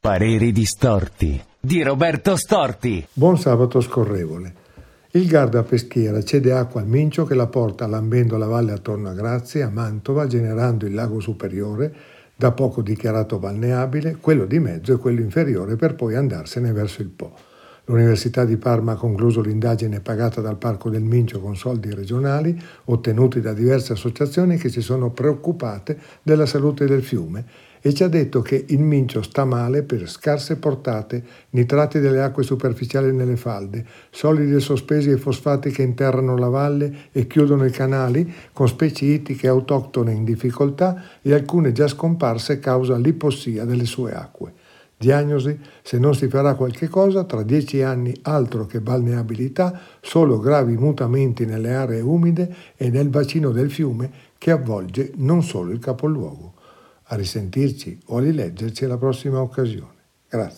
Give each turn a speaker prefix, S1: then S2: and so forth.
S1: Pareri distorti di Roberto Storti.
S2: Buon sabato scorrevole. Il Garda Peschiera cede acqua al Mincio che la porta lambendo la valle attorno a Grazia, a Mantova, generando il lago superiore, da poco dichiarato balneabile, quello di mezzo e quello inferiore per poi andarsene verso il Po. L'Università di Parma ha concluso l'indagine pagata dal Parco del Mincio con soldi regionali ottenuti da diverse associazioni che si sono preoccupate della salute del fiume e ci ha detto che il Mincio sta male per scarse portate, nitrati delle acque superficiali nelle falde, solidi sospesi e fosfati che interrano la valle e chiudono i canali, con specie ittiche autoctone in difficoltà e alcune già scomparse causa l'ipossia delle sue acque. Diagnosi: se non si farà qualche cosa, tra 10 anni altro che balneabilità, solo gravi mutamenti nelle aree umide e nel bacino del fiume che avvolge non solo il capoluogo. A risentirci o a rileggerci alla prossima occasione. Grazie.